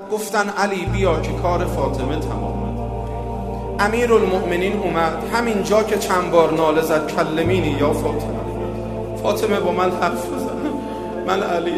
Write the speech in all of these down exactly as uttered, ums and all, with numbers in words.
گفتن علی بیا که کار فاطمه تمامه. امیرالمؤمنین اومد، همین جا که چند بار ناله زد کلمینی یا فاطمه، فاطمه با من حرف بزن، من علیم.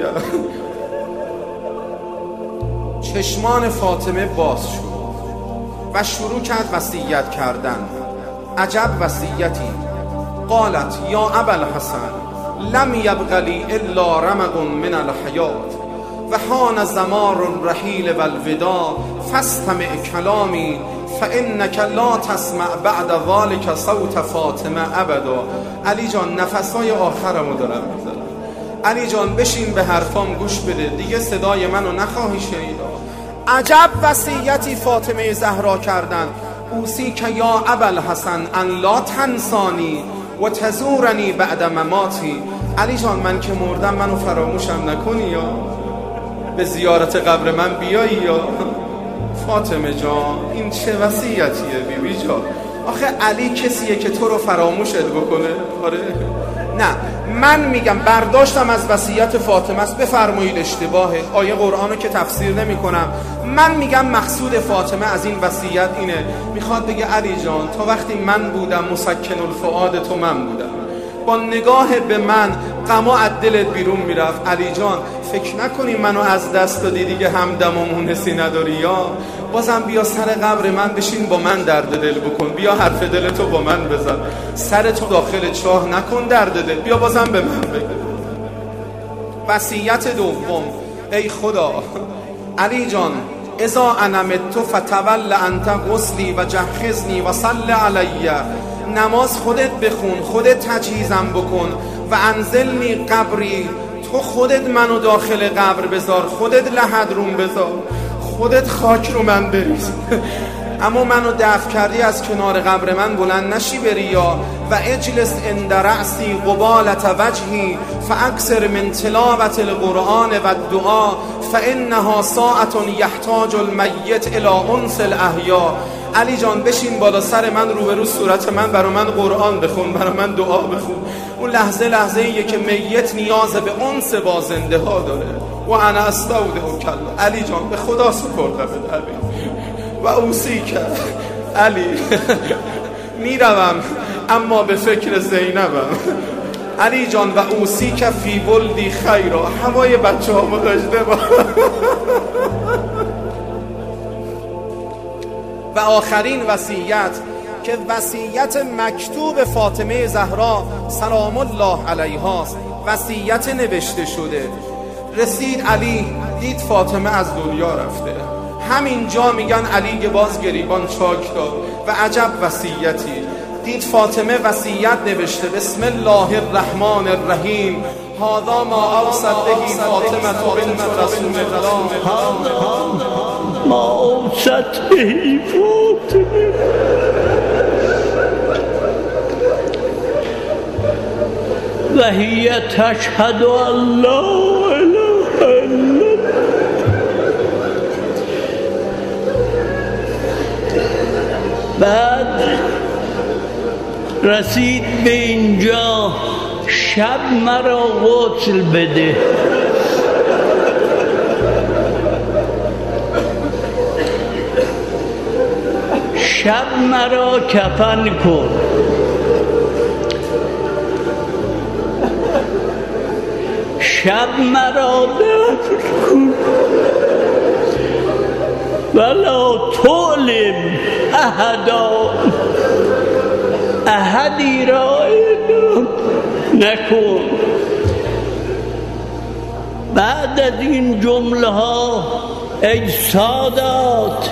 چشمان فاطمه باز شد و شروع کرد وصیت کردن. عجب وصیتی. قالت یا ابوالحسن لم یبق لی الا رمق من الحیات و حان زمان الرحیل و الوداع فاستمع کلامی فانک لا تسمع بعد ذلك صوت فاطمه ابدا. علی جان نفسهای آخرمو دارم میذارم، علی جان بشین به حرفام گوش بده، دیگه صدای منو نخواهی شنید. عجب وصیتی فاطمه زهرا کردن. اوصیک یا ابوالحسن ان لا تنسانی و تزورنی بعد مماتی. علی جان من که مردم منو فراموشم نکنی، یا به زیارت قبر من بیایی. یا فاطمه جان این چه وصیتیه بی بی جان؟ آخه علی کسیه که تو رو فراموشت بکنه؟ آره نه، من میگم برداشتم از وصیت فاطمه است، بفرمایید اشتباهه، آیه قرآنو که تفسیر نمی کنم. من میگم مقصود فاطمه از این وصیت اینه، میخواد بگه علی جان تا وقتی من بودم مسکن الفؤاد تو من بودم، با نگاه به من غما از دلت بیرون میرفت. علی جان فکر نکنی منو از دست دادی دیگه همدم و مونسی نداری، یا بازم بیا سر قبر من بشین با من درد دل بکن، بیا حرف دلتو با من بزن، سرتو داخل چاه نکن درد دل، بیا بازم به من بگو. وصیت دوم. ای خدا علی جان اذا انا مت فتول انت غسلی و جهزنی و صل علی. نماز خودت بخون، خودت تجهیزم بکن و انزلنی قبری، تو خودت منو داخل قبر بذار، خودت لحد روم بذار، خودت خاک رو من بریز. اما منو دفن کردی از کنار قبر من بلند نشی بری، یا و اجلس عند رأسی قبالة وجهی فاکثر من تلاوة القرآن و الدعا فانها ساعة یحتاج المیت الی انس الاحیا. علی جان بشین بالا سر من روبرو صورت من، برا من قرآن بخون، برا من دعا بخون. اون لحظه لحظه ایه که میت نیاز به انس با زنده ها داره. و انا استودعک الله. علی جان به خدا سپردم علی و اوصیک علی. میروم اما به فکر زینبم. علی جان و اوصیک فی ولدی خیرا. هوای بچه ها داشته با. و آخرین وصیت که وصیت مکتوب فاطمه زهرا سلام الله علیها است، وصیت نوشته شده. رسید علی دید فاطمه از دنیا رفته، همین جا میگن علی باز گریبان چاک داد و عجب وصیتی. دید فاطمه وصیت نوشته بسم الله الرحمن الرحیم هذا ما اوصت به فاطمه بنت رسول الله ما اوصت به فاطمه و هی تشهد ان لا اله الا الله. بعد رسید به اینجا شب مرا غسل بده. شب مرا کفن کن. شب مرا دفن کن. ولا تعلم احدا. احدی را اعلام نکن. بعد از این جمله ها ای سادات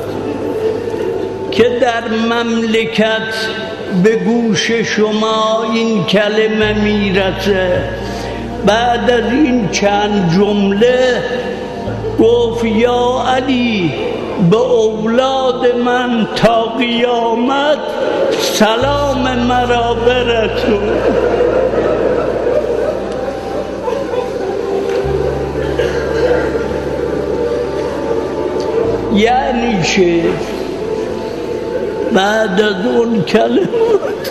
که در مملکت به گوش شما این کلمه میرسه، بعد از این چند جمله گفت یا علی به اولاد من تا قیامت سلام مرا برسون. یعنی چه؟ بعد از اون کلمات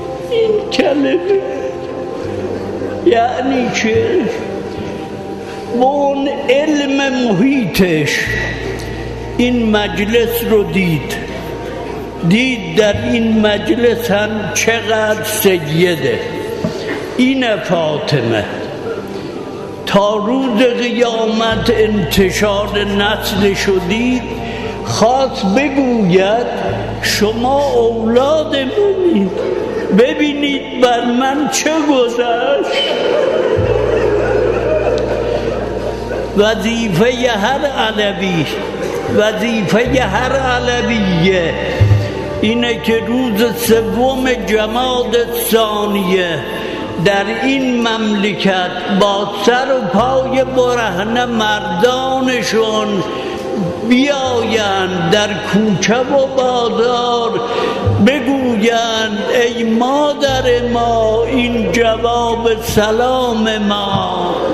این کلمه یعنی چه؟ و اون علم محیطش این مجلس رو دید دید در این مجلس هم چقدر سیده. این فاطمه تا روز قیامت انتشار نسل شدید، خواست بگوید شما اولاد منید، ببینید بر من چه گذشت. وظیفه هر علوی وظیفه هر علویه اینه که روز سوم جماد ثانیه در این مملکت با سر و پای برهنه مردانشون بیایند در کوچه و بازار بگویند ای مادر ما این جواب سلام ما.